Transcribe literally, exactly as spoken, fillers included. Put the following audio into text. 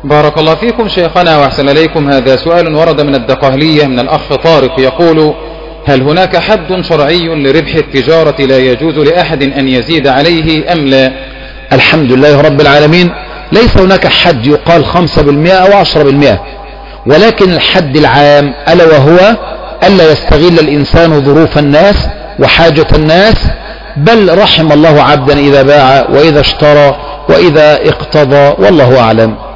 بارك الله فيكم شيخنا وأحسن إليكم. هذا سؤال ورد من الدقهلية من الأخ طارق يقول: هل هناك حد شرعي لربح التجارة لا يجوز لأحد أن يزيد عليه أم لا؟ الحمد لله رب العالمين، ليس هناك حد يقال خمسة بالمئة أو عشرة بالمئة، ولكن الحد العام ألا وهو ألا يستغل الإنسان ظروف الناس وحاجة الناس، بل رحم الله عبدا إذا باع وإذا اشترى وإذا اقتضى، والله أعلم.